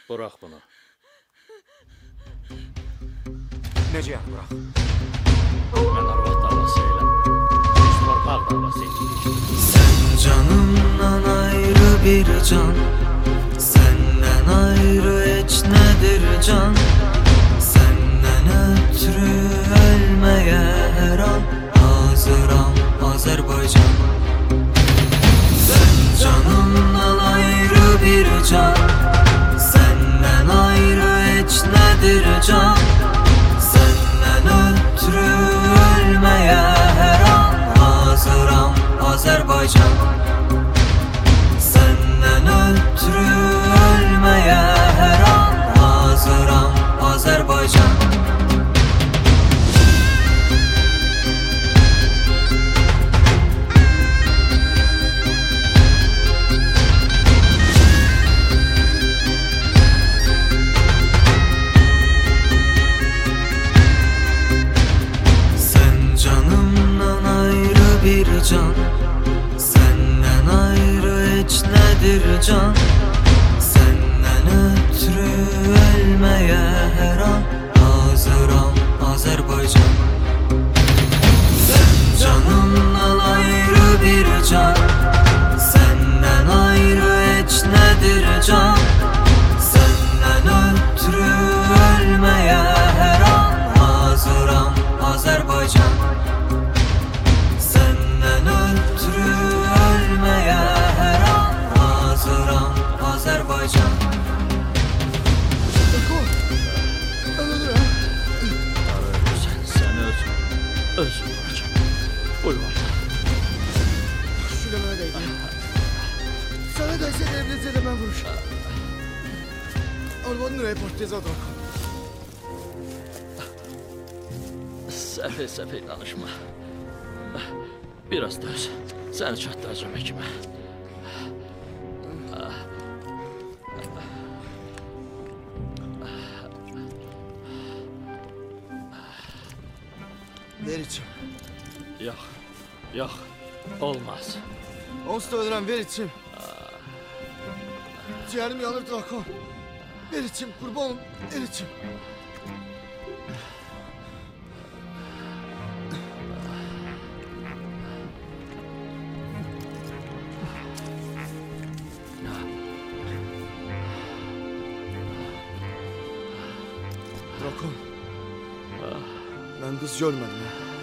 Bırak bunu. Necə yəni bırax? Ben arvat davası eylem. Üç torpaq davası eylem. Sen canımdan ayrı bir can, senden ayrı hiç nedir can? Senden ötürü ölmeye her an hazıram Azerbaycan. Sen canımdan ayrı bir can, senden ayrı hiç nedir can? Senden ötürü ölmeye her an hazıram Azerbaycan. Senden ötürü ölmeye her an hazıram Azerbaycan. Sen canımdan ayrı bir can, senden ayrı hiç nedir can? Senden ötürü ölmeye her an hazıram Azerbaycan. Sen canımdan ayrı bir can, senden ayrı hiç nedir can? Senden ötürü ölmeye her an hazıram Azerbaycan. Senden ötürü ölmeye her an hazıram Azerbaycan. Sen özün vuracağım. Buyur. Şuraya değdi. Sana da sen evlense de ben vuruş. Arvanın reportajı adı. Səfil səfil danışma. Biraz döz. Səni çatdıracağım həkimə. Ver içim. Yox, yox. Olmaz. Onsuz da ölürüm, ver içim. Ciğerim yanır Drakon. Ver içim, kurbanım, ver içim. Drakon. Ben kız görmedim ya.